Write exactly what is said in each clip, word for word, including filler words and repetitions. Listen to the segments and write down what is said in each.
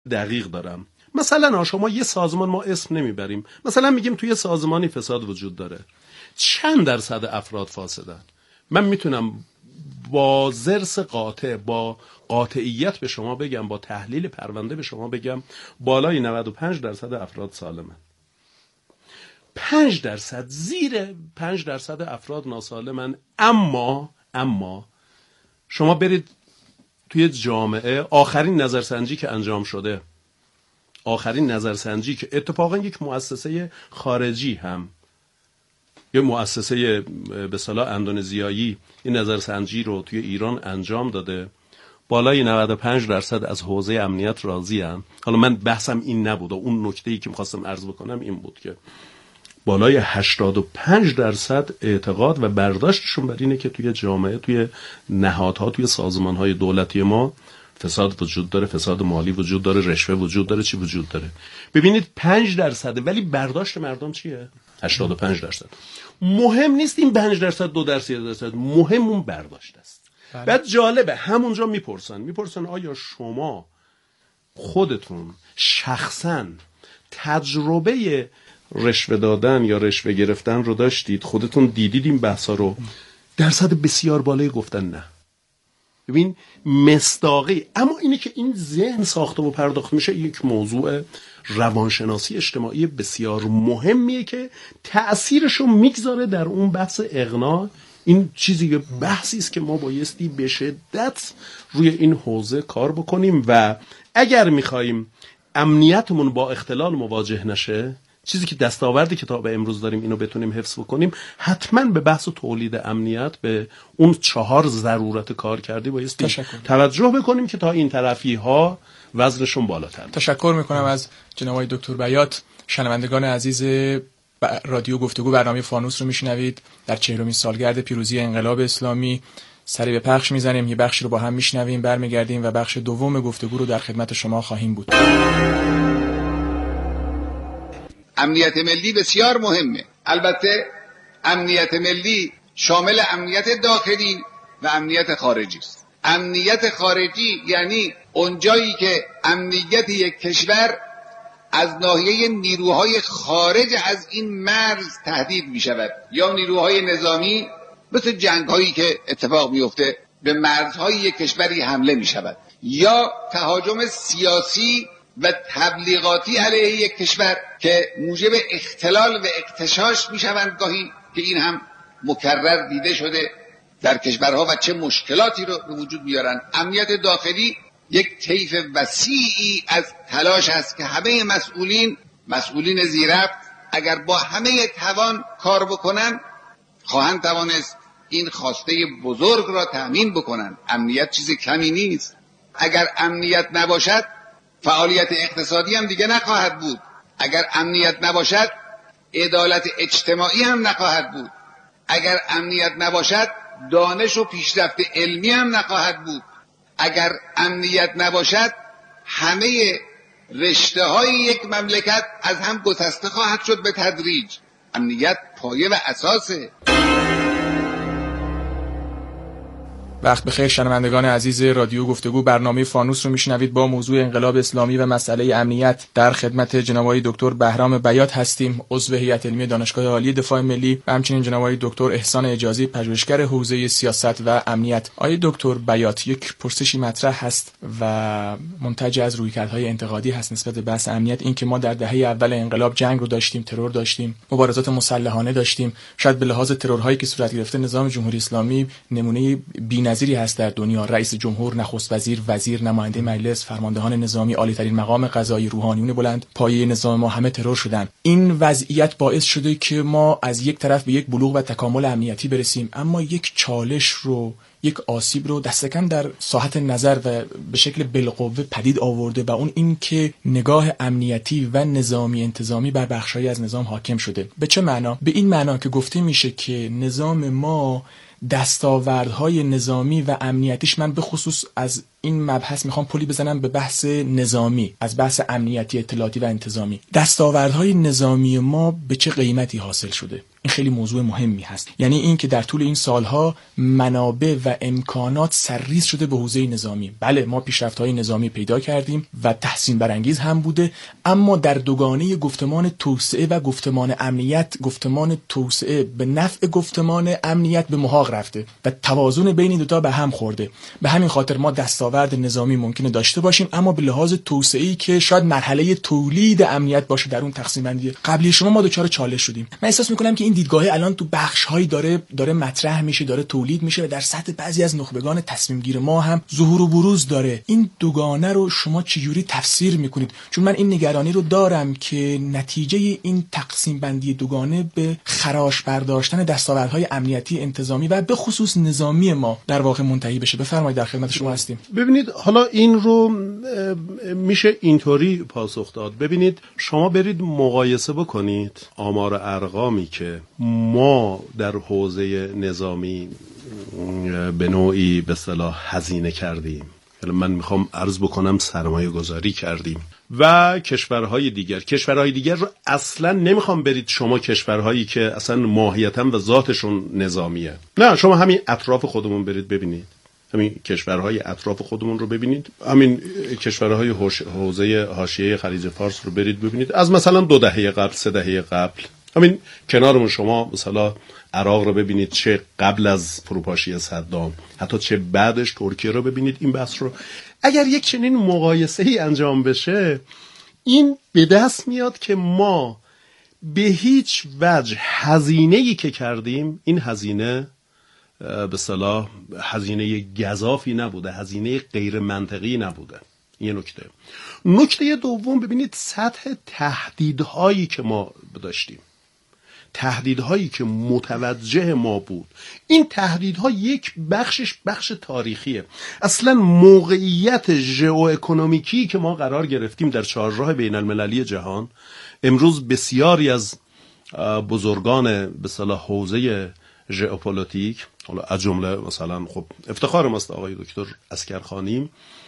دقیق دارم. مثلا شما یه سازمان، ما اسم نمیبریم، مثلا میگیم توی سازمانی فساد وجود داره، چند درصد افراد فاسدن؟ من میتونم با ضرس قاطع، با قاطعیت به شما بگم، با تحلیل پرونده به شما بگم بالای نود و پنج درصد افراد سالمن. پنج درصد، زیر پنج درصد افراد ناسالمن. اما اما شما برید توی جامعه، آخرین نظرسنجی که انجام شده، آخرین نظرسنجی که اتفاقا یک مؤسسه خارجی هم، یه مؤسسه به اصطلاح اندونزیایی این نظرسنجی رو توی ایران انجام داده، بالای نود و پنج درصد از حوزه امنیت راضی ان. حالا من بحثم این نبود، اون نکته‌ای که می‌خواستم عرض بکنم این بود که بالای هشتاد و پنج درصد اعتقاد و برداشتشون بر اینه که توی جامعه، توی نهادها، توی سازمان‌های دولتی ما فساد وجود داره، فساد مالی وجود داره، رشوه وجود داره، چی وجود داره. ببینید پنج درصده، ولی برداشت مردم چیه؟ هشتاد و پنج درصد. مهم نیست این پنج درصد، دو درصد، یک درصد، مهم اون برداشت است. بله. بعد جالبه همونجا میپرسن میپرسن آیا شما خودتون شخصاً تجربه رشوه دادن یا رشوه گرفتن رو داشتید؟ خودتون دیدید این بحثا رو؟ درصد بسیار بالایی گفتن نه. ببین مصداقی. اما اینه که این ذهن ساخته و پرداخت میشه یک موضوع روانشناسی اجتماعی بسیار مهمیه که تأثیرش رو میگذاره در اون بحث اقناع. این چیزی بحثی است که ما بایستی به شدت روی این حوزه کار بکنیم و اگر میخوایم امنیتمون با اختلال مواجه نشه، چیزی که دستاوردی که تا به امروز داریم اینو بتونیم حفظ بکنیم، حتما به بحث تولید امنیت، به اون چهار ضرورت کار کردی بایستی توجه بکنیم که تا این طرفی ها وزنشون بالاتر. تشکر میکنم از جناب آقای دکتر بیات. شنوندگان عزیز رادیو گفتگو، برنامه فانوس رو میشنوید. در چهلمین سالگرد پیروزی انقلاب اسلامی سری به پخش میزنیم، یه بخشی رو با هم میشنویم، برمیگردیم و بخش دوم گفتگو رو در خدمت شما خواهیم بود. امنیت ملی بسیار مهمه. البته امنیت ملی شامل امنیت داخلی و امنیت خارجی است. امنیت خارجی یعنی اونجایی که امنیت یک کشور از ناحیه نیروهای خارج از این مرز تهدید می شود، یا نیروهای نظامی مثل جنگ هایی که اتفاق میفته به مرزهای یک کشوری حمله می شود، یا تهاجم سیاسی و تبلیغاتی علیه یک کشور که موجب اختلال و اغتشاش می شوند گاهی، که این هم مکرر دیده شده در کشورها و چه مشکلاتی رو به وجود میارن. امنیت داخلی یک طیف وسیعی از تلاش است که همه مسئولین مسئولین زیرفت اگر با همه توان کار بکنن خواهند توانست این خواسته بزرگ را تأمین بکنن. امنیت چیز کمی نیست. اگر امنیت نباشد فعالیت اقتصادی هم دیگه نخواهد بود. اگر امنیت نباشد عدالت اجتماعی هم نخواهد بود. اگر امنیت نباشد دانش و پیشرفت علمی هم نخواهد بود. اگر امنیت نباشد همه رشته های یک مملکت از هم گسسته خواهد شد به تدریج. امنیت پایه و اساسه. وقت بخیر شنوندگان عزیز رادیو گفتگو، برنامه فانوس رو میشنوید. با موضوع انقلاب اسلامی و مسئله امنیت در خدمت جناب آقای دکتر بهرام بیات هستیم، عضو هیئت علمی دانشگاه عالی دفاع ملی، و همچنین جناب آقای دکتر احسان اجازی، پژوهشگر حوزه سیاست و امنیت. آقای دکتر بیات، یک پرسشی مطرح هست و منتج از رویکردهای انتقادی هست نسبت به بحث امنیت، این که ما در دهه اول انقلاب جنگ رو داشتیم، ترور داشتیم، مبارزات مسلحانه داشتیم. شاید به لحاظ ترورهایی که صورت گرفته نظام جمهوری اسلامی نمونه بی نظیری هست در دنیا. رئیس جمهور، نخست وزیر، وزیر، نماینده مجلس، فرماندهان نظامی، عالی ترین مقام قضایی، روحانیون بلند پایه نظام ما همه ترور شدن. این وضعیت باعث شده که ما از یک طرف به یک بلوغ و تکامل امنیتی برسیم، اما یک چالش رو، یک آسیب رو دستکم در ساحت نظر و به شکل بالقوه پدید آورده و اون این که نگاه امنیتی و نظامی انتظامی بر بخشایی از نظام حاکم شده. به چه معنا؟ به این معنا که گفته میشه که نظام ما دستاوردهای نظامی و امنیتیش، من به خصوص از این مبحث میخوام پلی بزنم به بحث نظامی، از بحث امنیتی، اطلاعاتی و انتظامی. دستاوردهای نظامی ما به چه قیمتی حاصل شده؟ این خیلی موضوع مهمی هست. یعنی این که در طول این سالها منابع و امکانات سرریز شده به حوزه نظامی. بله ما پیشرفت‌های نظامی پیدا کردیم و تحسین برانگیز هم بوده، اما در دوگانه گفتمان توسعه و گفتمان امنیت، گفتمان توسعه به نفع گفتمان امنیت به محاق رفته و توازن بین دو تا به هم خورده. به همین خاطر ما دستاورد نظامی ممکنه داشته باشیم، اما به لحاظ توسعه‌ای که شاید مرحله تولید امنیت باشه در اون تقسیم بندی قبلی شما، ما دچار چالش شدیم. من احساس می‌کنم که این دیدگاه الان تو بخش‌هایی داره داره مطرح میشه، داره تولید میشه و در سطح بعضی از نخبگان تصمیم گیر ما هم ظهور و بروز داره. این دوگانه رو شما چجوری تفسیر میکنید؟ چون من این نگرانی رو دارم که نتیجه این تقسیم بندی دوگانه به خراش برداشتن دستاوردهای امنیتی، انتظامی و به خصوص نظامی ما در واقع منتهی بشه. بفرمایید، در خدمت شما هستیم. ببینید حالا این رو میشه اینطوری پاسخ داد. ببینید شما برید مقایسه بکنید آمار ارقامی که ما در حوزه نظامی به نوعی به اصطلاح هزینه کردیم، یعنی من میخوام عرض بکنم سرمایه گذاری کردیم، و کشورهای دیگر کشورهای دیگر رو اصلا نمیخوام برید شما کشورهایی که اصلا ماهیتاً و ذاتشون نظامیه، نه شما همین اطراف خودمون برید ببینید، همین کشورهای اطراف خودمون رو ببینید، همین کشورهای حوزه حاشیه خلیج فارس رو برید ببینید، از مثلا دو دهه قبل، سه دهه قبل، همین کنارمون شما مثلا عراق رو ببینید، چه قبل از فروپاشی صدام حتی چه بعدش ترکیه رو ببینید. این بحث رو اگر یک چنین مقایسه‌ای انجام بشه، این به دست میاد که ما به هیچ وجه هزینه‌ای که کردیم، این هزینه به اصطلاح هزینه گزافی نبوده، هزینه غیر منطقی نبوده. این نکته. نکته دوم، ببینید سطح تهدیدهایی که ما داشتیم، تهدیدهایی که متوجه ما بود، این تهدیدها یک بخشش بخش تاریخیه. اصلا موقعیت ژئواکونومیکی که ما قرار گرفتیم در چهارراه بین المللی جهان، امروز بسیاری از بزرگان به اصطلاح حوزه ژئوپلیتیک، حالا از جمله مثلا خب افتخار ماست آقای دکتر عسکرخانی،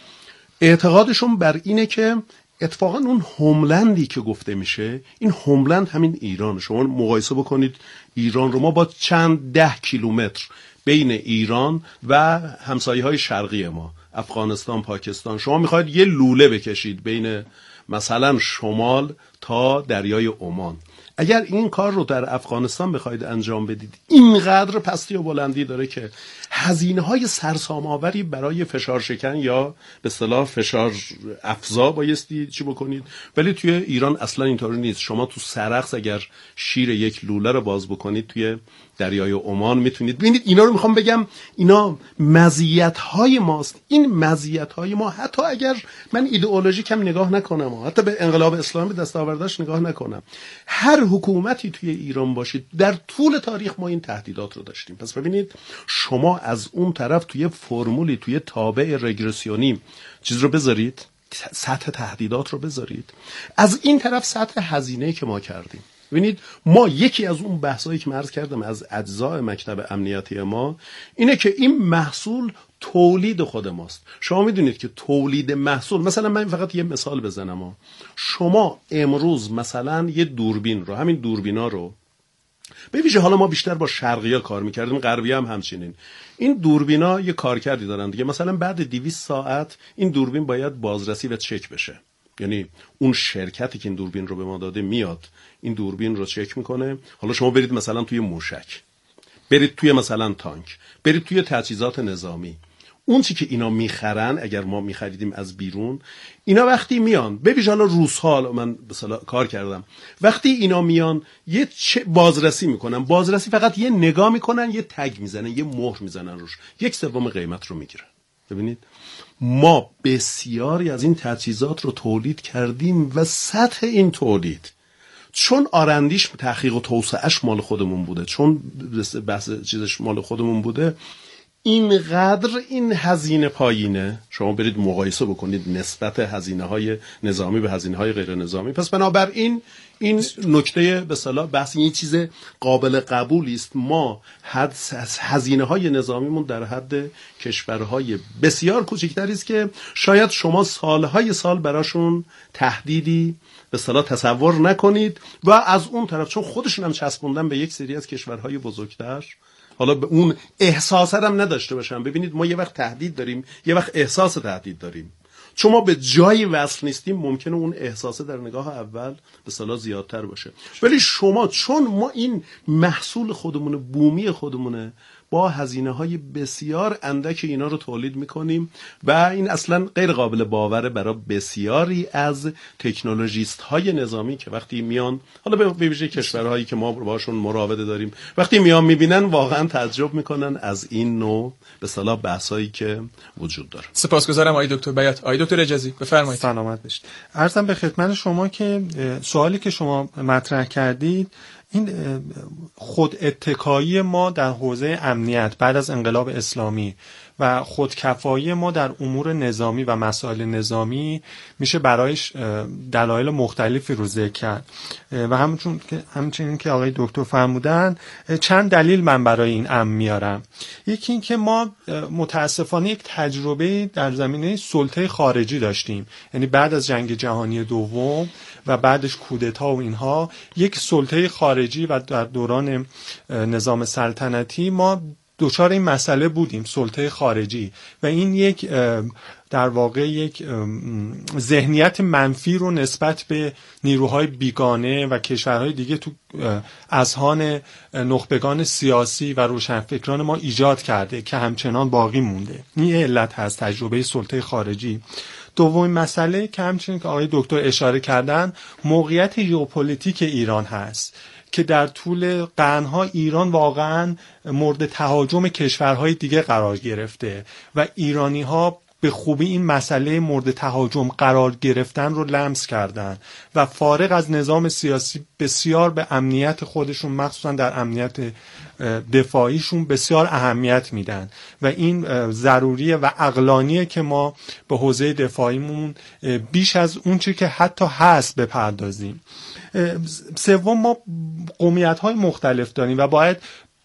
اعتقادشون بر اینه که اتفاقا اون هوملندی که گفته میشه، این هوملند همین ایران. شما مقایسه بکنید ایران رو، ما با چند ده کیلومتر بین ایران و همسایه‌های شرقی ما، افغانستان، پاکستان، شما میخواید یه لوله بکشید بین مثلا شمال تا دریای عمان. اگر این کار رو در افغانستان بخواید انجام بدید، اینقدر پستی و بلندی داره که هزینه‌های سرسام‌آوری برای فشار شکن یا به اصطلاح فشار افزا بایستی چی بکنید. ولی توی ایران اصلا اینطوری نیست. شما تو سرخس اگر شیر یک لوله رو باز بکنید توی دریای عمان میتونید ببینید. اینا رو میخوام بگم، اینا مزیت‌های ماست. این مزیت‌های ما، حتی اگر من ایدئولوژیک هم نگاه نکنم، حتی به انقلاب اسلامی دستاورداش نگاه نکنم، هر حکومتی توی ایران باشید، در طول تاریخ ما این تهدیدات رو داشتیم. پس ببینید شما از اون طرف توی فرمولی، توی تابع رگرسیونی چیز رو بذارید، سطح تهدیدات رو بذارید، از این طرف سطح هزینه‌ای که ما کردیم. ببینید ما یکی از اون بحثایی که عرض کردم از اجزای مکتب امنیتی ما اینه که این محصول تولید خود ماست. شما میدونید که تولید محصول، مثلا من فقط یه مثال بزنم ها. شما امروز مثلا یه دوربین رو، همین دوربینا رو ببینید، حالا ما بیشتر با شرقی‌ها کار میکردیم، غربی‌ها هم همچنین. این دوربینا یه کارکردی دارن دیگه. مثلا بعد دویست ساعت این دوربین باید بازرسی و چک بشه. یعنی اون شرکتی که این دوربین رو به ما داده میاد این دوربین رو چک میکنه. حالا شما برید مثلا توی موشک، برید توی مثلا تانک، برید توی تجهیزات نظامی، اون چی که اینا میخرن اگر ما میخریدیم از بیرون، اینا وقتی میان، ببینید حالا روس‌ها، من مثلا کار کردم، وقتی اینا میان یه بازرسی میکنن، بازرسی فقط یه نگاه میکنن، یه تگ میزنن، یه مهر میزنن روش، یک سوم قیمت رو میگیرن. ببینید ما بسیاری از این تجهیزات رو تولید کردیم و سطح این تولید، چون آرندیش، تحقیق و توسعهش مال خودمون بوده، چون بحث چیزش مال خودمون بوده، اینقدر این هزینه پایینه، شما برید مقایسه بکنید نسبت هزینه های نظامی به هزینه های غیر نظامی. پس بنابراین این نکته به اصطلاح بحث این چیز قابل قبولی است. ما حد هزینه های نظامیمون در حد کشورهای بسیار کوچکتری است که شاید شما سالهای سال براشون تهدیدی به اصطلاح تصور نکنید و از اون طرف چون خودشون هم چسبوندن به یک سری از کشورهای بزرگتر، حالا به اون احساس هم نداشته باشم. ببینید ما یه وقت تهدید داریم، یه وقت احساس تهدید داریم. چون ما به جایی وصل نیستیم ممکنه اون احساس در نگاه اول به اصطلاح زیادتر باشه، ولی شما چون ما این محصول خودمونه، بومی خودمونه، با هزینه های بسیار اندک اینا رو تولید میکنیم و این اصلا غیر قابل باوره برای بسیاری از تکنولوژیست های نظامی که وقتی میان، حالا به ویژه کشورهایی که ما باشون مراوده داریم، وقتی میان میبینن واقعا تعجب میکنن از این نوع به اصطلاح بحثایی که وجود داره. سپاسگزارم آقای دکتر بیات. آقای دکتر اجازی بفرمایید. سلامت باشید. عرضم به خدمت شما که سوالی که شما مطرح کردید، این خود اتکایی ما در حوزه امنیت بعد از انقلاب اسلامی و خودکفایی ما در امور نظامی و مسائل نظامی میشه برایش دلایل مختلفی رو ذکر کرد و همچون که همچنین که آقای دکتر فرمودن چند دلیل من برای این امر میارم. یکی این که ما متاسفانه یک تجربه در زمینه سلطه خارجی داشتیم، یعنی بعد از جنگ جهانی دوم و بعدش کودتا و اینها یک سلطه خارجی و در دوران نظام سلطنتی ما دچار این مسئله بودیم، سلطه خارجی، و این یک در واقع یک ذهنیت منفی رو نسبت به نیروهای بیگانه و کشورهای دیگه تو اذهان نخبگان سیاسی و روشنفکران ما ایجاد کرده که همچنان باقی مونده. این علت هست تجربه سلطه خارجی. دومین مسئله که همچنین که آقای دکتر اشاره کردن موقعیت ژئوپلیتیک ایران هست که در طول قرنها ایران واقعا مورد تهاجم کشورهای دیگه قرار گرفته و ایرانی‌ها به خوبی این مسئله مورد تهاجم قرار گرفتن رو لمس کردن و فارغ از نظام سیاسی بسیار به امنیت خودشون، مخصوصا در امنیت دفاعیشون بسیار اهمیت میدن و این ضروریه و عقلانیه که ما به حوزه دفاعیمون بیش از اون چی که حتی هست بپردازیم. سوم، ما قومیت‌های مختلف داریم و باید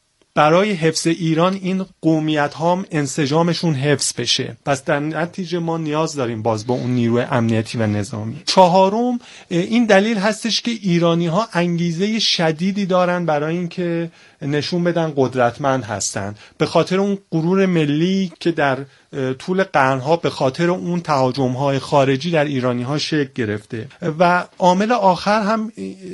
برای حفظ ایران این قومیت ها هم انسجامشون حفظ بشه. پس در نتیجه ما نیاز داریم باز با اون نیروی امنیتی و نظامی. چهارم، این دلیل هستش که ایرانی ها انگیزه شدیدی دارن برای اینکه نشون بدن قدرتمند هستن، به خاطر اون غرور ملی که در طول قرنها به خاطر اون تهاجم‌های خارجی در ایرانی‌ها شکل گرفته. و عامل آخر هم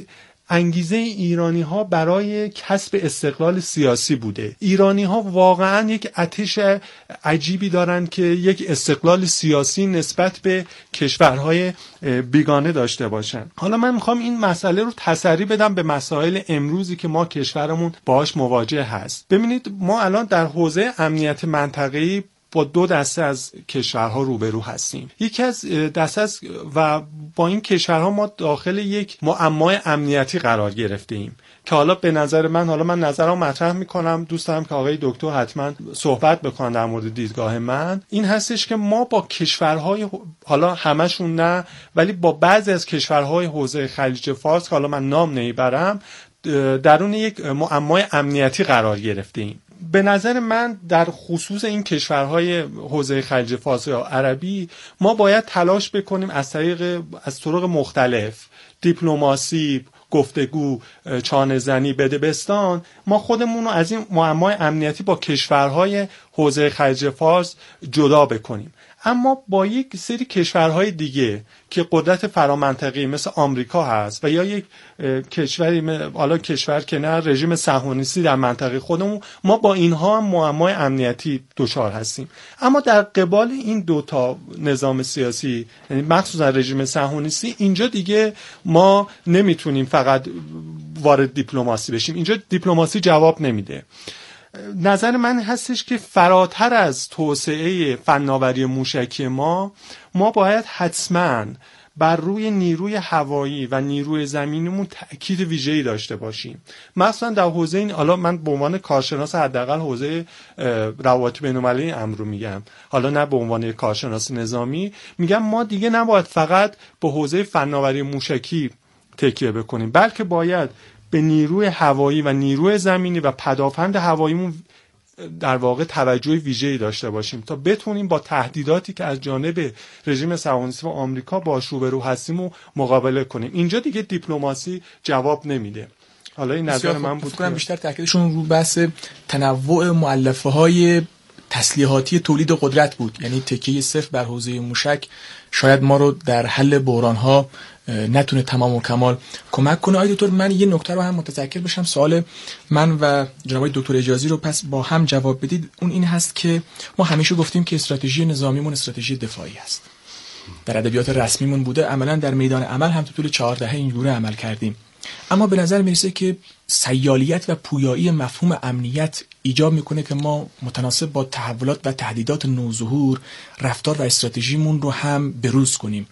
انگیزه ایرانی ها برای کسب استقلال سیاسی بوده. ایرانی ها واقعا یک آتش عجیبی دارن که یک استقلال سیاسی نسبت به کشورهای بیگانه داشته باشن. حالا من میخوام این مسئله رو تسری بدم به مسائل امروزی که ما کشورمون باهاش مواجه هست. ببینید ما الان در حوزه امنیت منطقه‌ای با دو دسته از کشورها روبرو هستیم. یکی از دسته از و با این کشورها ما داخل یک معمای امنیتی قرار گرفته ایم که حالا به نظر من، حالا من نظرم مطرح میکنم، دوست دارم که آقای دکتر حتما صحبت بکنن در مورد دیدگاه من. این هستش که ما با کشورهای، حالا همشون نه، ولی با بعضی از کشورهای حوزه خلیج فارس، حالا من نام نمیبرم، درون یک معمای امنیتی قرار گرفته ایم. به نظر من در خصوص این کشورهای حوزه خلیج فارس یا عربی ما باید تلاش بکنیم از طریق از طرق مختلف، دیپلماسی، گفتگو، چانه زنی، بدبستان، ما خودمون رو از این معمای امنیتی با کشورهای حوزه خلیج فارس جدا بکنیم. اما با یک سری کشورهای دیگه که قدرت فرامنطقی مثل آمریکا هست و یا یک کشوری، حالا کشور که نه، رژیم صهیونیستی در منطقه خودمون، ما با اینها هم معمای امنیتی دچار هستیم. اما در قبال این دوتا نظام سیاسی، یعنی مخصوصا رژیم صهیونیستی، اینجا دیگه ما نمیتونیم فقط وارد دیپلماسی بشیم. اینجا دیپلماسی جواب نمیده. نظر من هستش که فراتر از توسعه فناوری موشکی ما ما باید حتماً بر روی نیروی هوایی و نیروی زمینیمون تأکید ویژه‌ای داشته باشیم. مثلا در حوزه این، حالا من به عنوان کارشناس حداقل حوزه روابط بین‌المللی امر رو میگم، حالا نه به عنوان کارشناس نظامی، میگم ما دیگه نباید فقط به حوزه فناوری موشکی تکیه بکنیم، بلکه باید به نیروی هوایی و نیروی زمینی و پدافند هواییمون در واقع توجه ویژه‌ای داشته باشیم تا بتونیم با تهدیداتی که از جانب رژیم صهیونیستی و آمریکا باهاش روبرو هستیم و مقابله کنیم. اینجا دیگه دیپلماسی جواب نمیده. حالا این نظر من بود. فکر بیشتر تاکیدشون رو بحث تنوع مؤلفه‌های تسلیحاتی تولید قدرت بود، یعنی تکیه صفر بر حوزه موشک شاید ما رو در حل بحران‌ها نتونه تمام و کمال کمک کنه. آقای دکتر، من یه نکته رو هم متذکر بشم، سوال من و جناب دکتر اجازی رو پس با هم جواب بدید. اون این هست که ما همیشه گفتیم که استراتژی نظامیمون استراتژی دفاعی است، در ادبیات رسمیمون بوده، عملاً در میدان عمل هم تو طول چهار دهه اینجوری عمل کردیم. اما به نظر میرسه که سیالیت و پویایی مفهوم امنیت ایجاب میکنه که ما متناسب با تحولات و تهدیدات نوظهور رفتار و استراتژیمون رو هم بروز کنیم،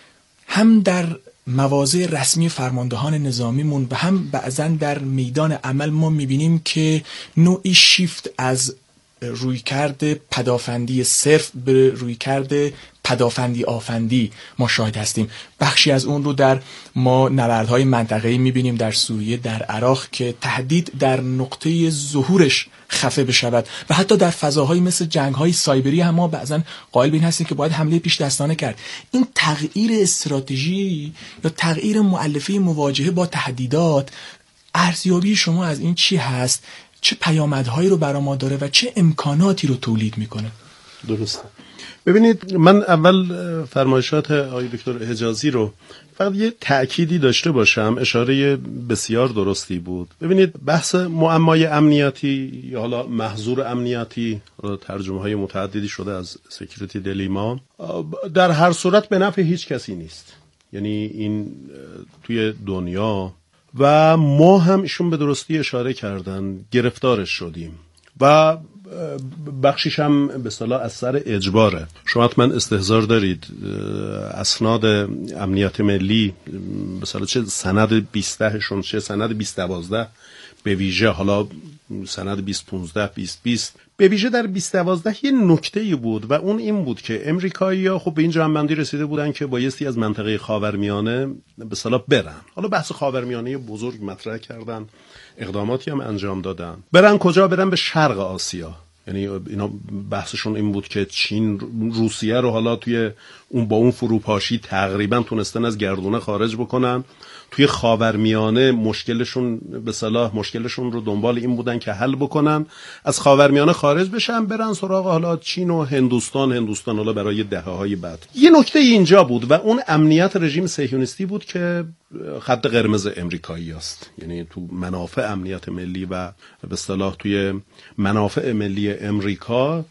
هم در مواضع رسمی فرماندهان نظامیمون و هم بعضا در میدان عمل. ما میبینیم که نوعی شیفت از رویکرد پدافندی صرف به رویکرد پدافندی آفندی ما شاهد هستیم. بخشی از اون رو در ما نبردهای منطقه‌ای میبینیم، در سوریه، در عراق، که تهدید در نقطه ظهورش خفه بشود و حتی در فضاهایی مثل جنگ‌های سایبری هم ما بعضا قائل به این هستیم که باید حمله پیش دستانه کرد. این تغییر استراتژی یا تغییر مؤلفه مواجهه با تهدیدات، ارزیابی شما از این چی هست؟ چه پیامدهایی رو برای ما داره و چه امکاناتی رو تولید میکنه؟ درسته. ببینید، من اول فرمایشات آقای دکتر حجازی رو فقط یه تأکیدی داشته باشم، اشاره بسیار درستی بود. ببینید، بحث معمای امنیتی یا حالا محظور امنیتی، ترجمه های متعددی شده از سکیوریتی دیلیما، در هر صورت به نفع هیچ کسی نیست. یعنی این توی دنیا و ما هم ایشون به درستی اشاره کردن گرفتارش شدیم و بخشیش هم به اصطلاح از سر اجباره. شما حتما استحضار دارید اسناد امنیت ملی، به اصطلاح چه سند بیست دهشون چه سند بیست دوازده به ویژه، حالا سند بیست پانزده بیست بیست به ویژه در بیست دوازده یه نکته‌ای بود و اون این بود که امریکایی‌ها خب به این جنبندی رسیده بودن که بایستی از منطقه خاورمیانه به اصطلاح برن. حالا بحث خاورمیانه بزرگ مطرح کردن، اقداماتی هم انجام دادن. برن کجا؟ برن به شرق آسیا. یعنی اینا بحثشون این بود که چین روسیه رو حالا توی اون با اون فروپاشی تقریبا تونستن از گردونه خارج بکنن. توی خاورمیانه مشکلشون به صلاح مشکلشون رو دنبال این بودن که حل بکنن، از خاورمیانه خارج بشن، برن سراغ حالا چین و هندوستان هندوستان حالا برای دهه‌های بعد. یه نکته اینجا بود و اون امنیت رژیم صهیونیستی بود که خط قرمز امریکایی است. یعنی تو منافع امنیت ملی و به اصطلاح توی منافع ملی امریکا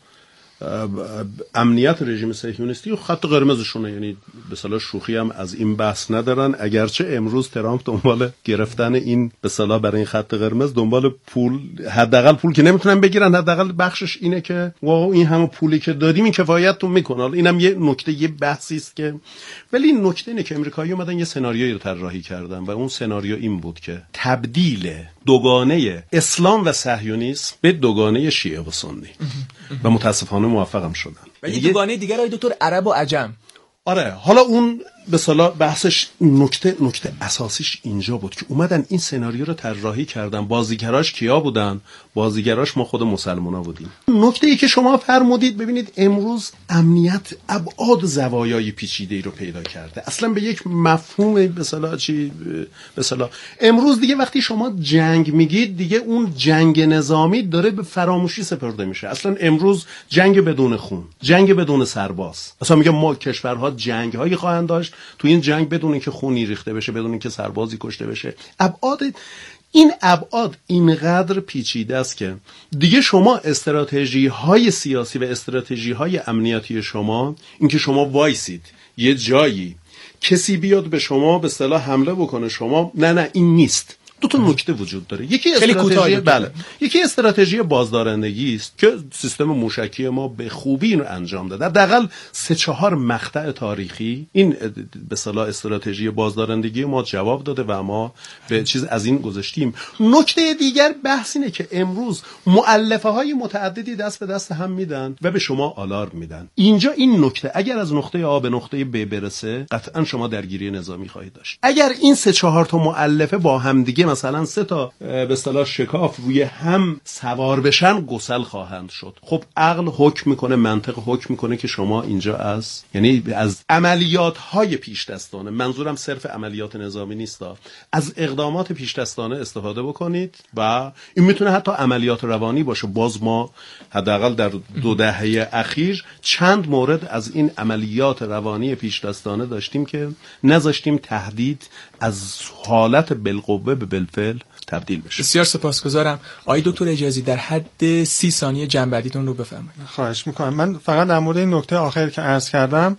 امنیت رژیم صهیونیستی و خط قرمزشونه. یعنی به اصطلاح شوخی هم از این بحث ندارن، اگرچه امروز ترامپ دنبال گرفتن این به اصطلاح برای این خط قرمز دنبال پول، حداقل پول که نمیتونن بگیرن، حداقل بخشش اینه که واو این همه پولی که دادیم این کفایتتون میکنه. اینم یه نکته، یه بحثی است که، ولی این نکته اینه که امریکایی اومدن یه سناریویی رو طراحی کردن و اون سناریو این بود که تبدیل دوگانه اسلام و صهیونیسم به دوگانه شیعه و سنی و متاسفانه موفقم شدن. و یه دوگانه دیگر های دکتر عرب و عجم. آره، حالا اون به صلاح بحثش نکته نکته اساسیش اینجا بود که اومدن این سناریو رو طراحی کردن. بازیگراش کیا بودن؟ بازیگراش ما خود مسلمونا بودیم. نکته ای که شما فرمودید، ببینید امروز امنیت ابعاد زوایای پیچیده‌ای رو پیدا کرده، اصلا به یک مفهوم به صلاح چی به صلاح امروز دیگه وقتی شما جنگ میگید دیگه اون جنگ نظامی داره به فراموشی سپرده میشه. اصلا امروز جنگ بدون خون، جنگ بدون سرباز، اصلا میگم ما کشورها جنگ هایی خواهند داشت تو این جنگ بدون اینکه خونی ریخته بشه، بدون اینکه سربازی کشته بشه. ابعاد این ابعاد اینقدر پیچیده است که دیگه شما استراتژی های سیاسی و استراتژی های امنیتی شما، اینکه شما وایسید یه جایی کسی بیاد به شما به اصطلاح حمله بکنه، شما نه نه این نیست، دو تا نکته وجود داره. یکی استراتژی بله یکی استراتژی بازدارندگی است که سیستم موشکی ما به خوبی اینو انجام داده. حداقل سه چهار مقطع تاریخی این به اصطلاح استراتژی بازدارندگی ما جواب داده و ما به چیز از این گذاشتیم. نکته دیگر بحث اینه که امروز مؤلفه های متعددی دست به دست هم میدن و به شما آلارم میدن. اینجا این نکته اگر از نقطه آ به نقطه ب برسه قطعا شما درگیری نظامی خواهید داشت. اگر این سه چهار تا مؤلفه با هم دیگه مثلا سه تا به اصطلاح شکاف روی هم سوار بشن گسل خواهند شد. خب عقل حکم میکنه، منطق حکم میکنه که شما اینجا از یعنی از عملیات های پیش دستانه، منظورم صرف عملیات نظامی نیست، از اقدامات پیش دستانه استفاده بکنید و این میتونه حتی عملیات روانی باشه. باز ما حداقل در دو دهه اخیر چند مورد از این عملیات روانی پیش دستانه داشتیم که نذاشتیم تهدید از حالت بالقوه به بالفعل تبدیل بشه. بسیار سپاسگزارم. آقای دکتر اجازی در حد سی ثانیه جنبندیتون رو بفرمایید. خواهش میکنم. من فقط در مورد این نکته آخر که عرض کردم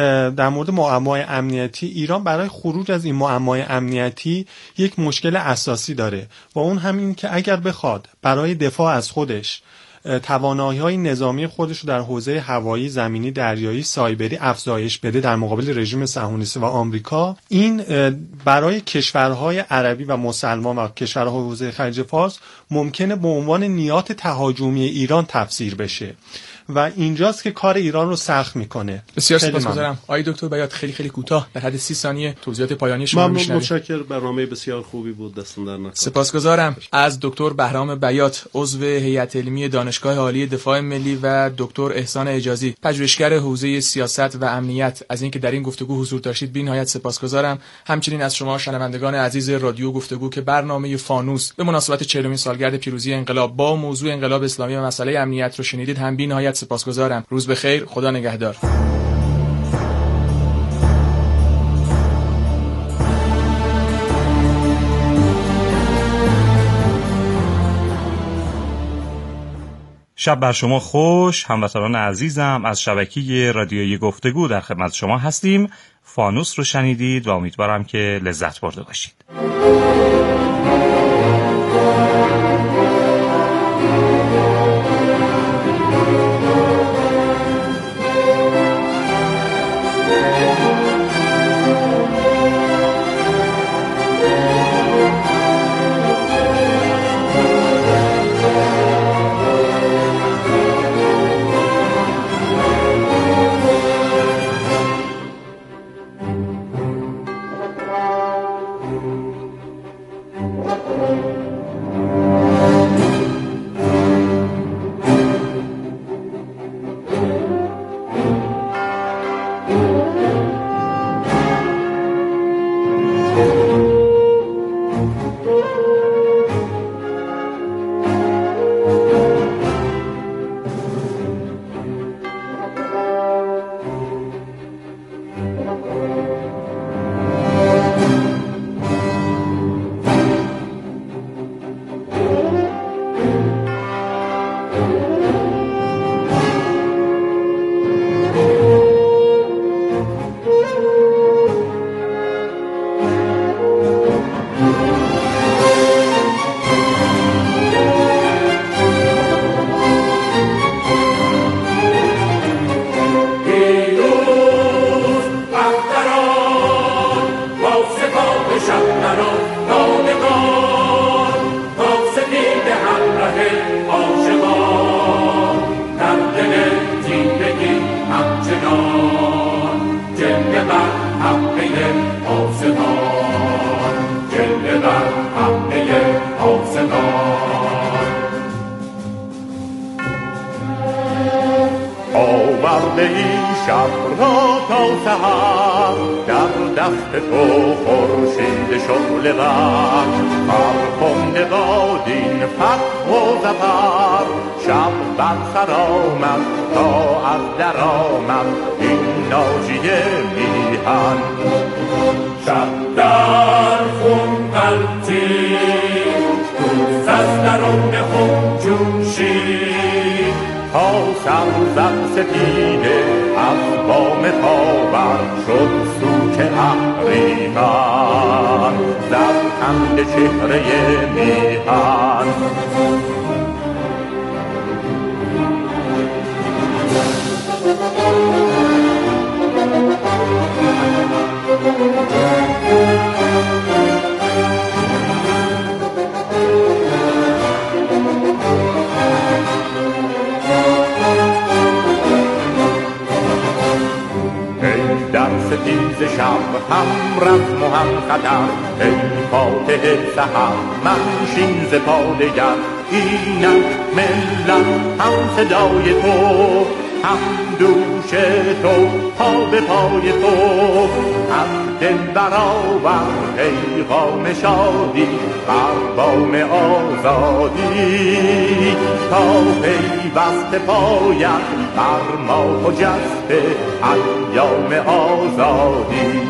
در مورد معمای امنیتی، ایران برای خروج از این معمای امنیتی یک مشکل اساسی داره و اون همین که اگر بخواد برای دفاع از خودش توانایی‌های نظامی خودش رو در حوزه هوایی، زمینی، دریایی، سایبری افزایش بده در مقابل رژیم صهیونیستی و آمریکا، این برای کشورهای عربی و مسلمان و کشورهای حوزه خلیج فارس ممکنه به عنوان نیات تهاجمی ایران تفسیر بشه و اینجاست که کار ایران رو سخت میکنه. بسیار سپاسگزارم. آقای دکتر بیات خیلی خیلی کوتاه در حد سی ثانیه توضیحات پایانی شما رو میشنویم. متشکرم. برنامه بسیار خوبی بود. دستون در نکنه. سپاسگزارم از دکتر بهرام بیات، عضو هیئت علمی دانشگاه عالی دفاع ملی و دکتر احسان اجازی، پژوهشگر حوزه سیاست و امنیت، از اینکه در این گفتگو حضور داشتید بی‌نهایت سپاسگزارم. همچنین از شما شنوندگان عزیز رادیو گفتگو که برنامه فانوس به مناسبت چهلمین سالگرد پیروزی انقلاب با موضوع انقلاب اسلامی و مسئله امنیت رو شنیدید هم بی‌نهایت سپاسگزارم. روز بخیر. خدا نگهدار. شب بر شما خوش. هموطنان عزیزم، از شبکه رادیویی گفتگو در خدمت شما هستیم. فانوس رو شنیدید و امیدوارم که لذت برده باشید. شد سوک احریمن در هم خند چهره میهن. ستیز شب هم رزم و هم خطر، ای فاتح سحر منشین ز پادگر. اینک ملت هم صدای تو، هم دوش تو، پا به پای تو. از دل برآور پیغام شادی، بر بام آزادی. تا پیوسته پاید بر ما خجسته ایام آزادی.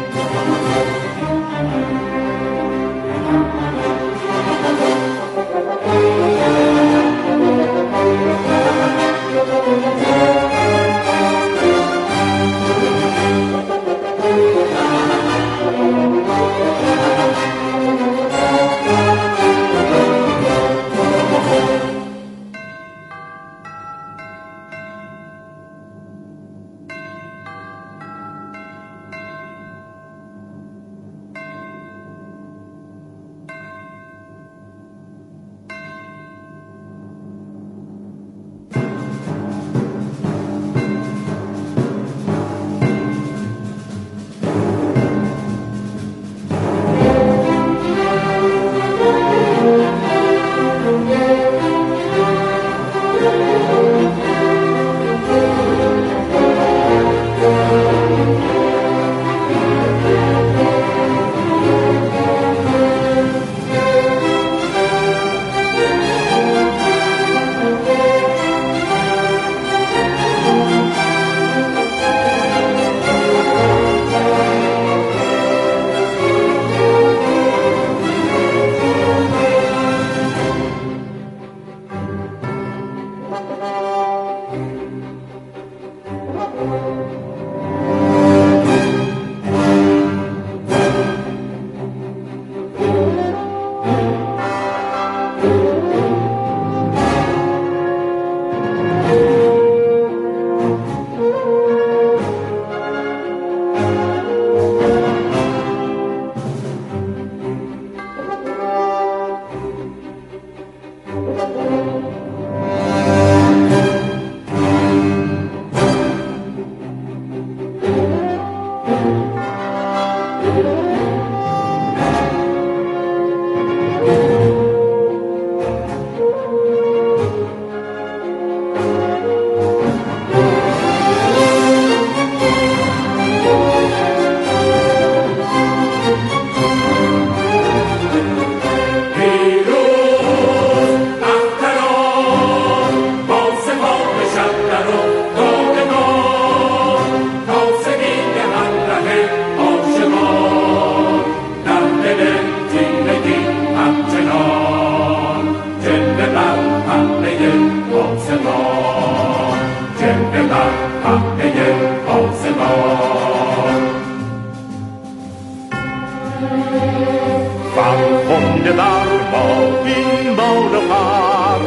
فرخنده بر ما این بال و پر،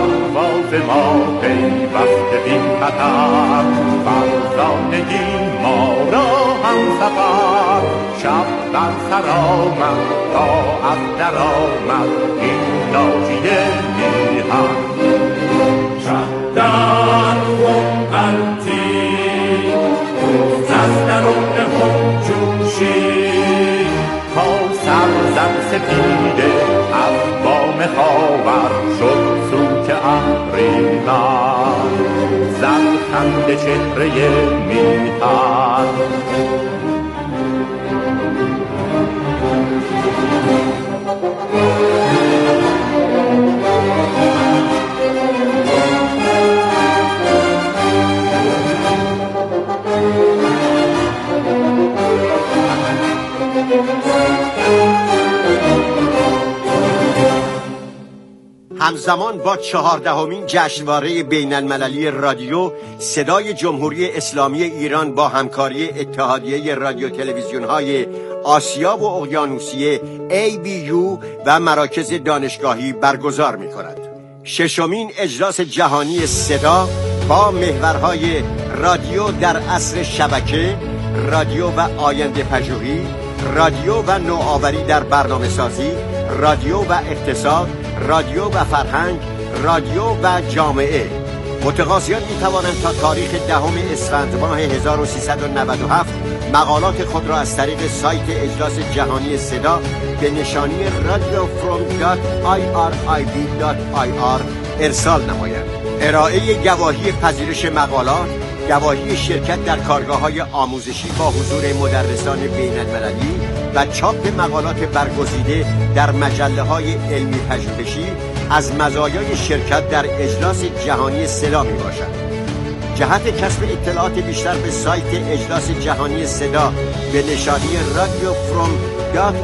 پرواز ما پیوسته بی خطر. فرزانگی ما را هم سفر، شب بر سر آمد تا از در آمد این ناجیه میهن. شب در خون قلتی روز از درون خون جوشی، تا سر زد سپیده از بام خاور شد سوک اهریمن. زد خنده چهره میهن. همزمان با چهاردهمین جشنواره بین المللی رادیو، صدای جمهوری اسلامی ایران با همکاری اتحادیه رادیو تلویزیون های آسیا و اقیانوسیه ای بی یو و مراکز دانشگاهی برگزار می کند. ششمین اجلاس جهانی صدا با محورهای رادیو در عصر شبکه، رادیو و آینده پژوهی، رادیو و نوآوری در برنامه سازی، رادیو و اقتصاد، رادیو و فرهنگ، رادیو و جامعه. متقاضیان می توانند تا تاریخ دهم اسفند ماه هزار و سیصد و نود و هفت مقالات خود را از طریق سایت اجلاس جهانی صدا به نشانی رادیو فروم دات آی آر آی بی دات آی آر ارسال نمایند. ارائه گواهی پذیرش مقالات، گواهی شرکت در کارگاه‌های آموزشی با حضور مدرسان بین‌المللی و چاپ مقالات برگزیده در مجله‌های علمی پژوهشی از مزایای شرکت در اجلاس جهانی صدا میباشد. جهت کسب اطلاعات بیشتر به سایت اجلاس جهانی صدا به نشانی رادیو فروم دات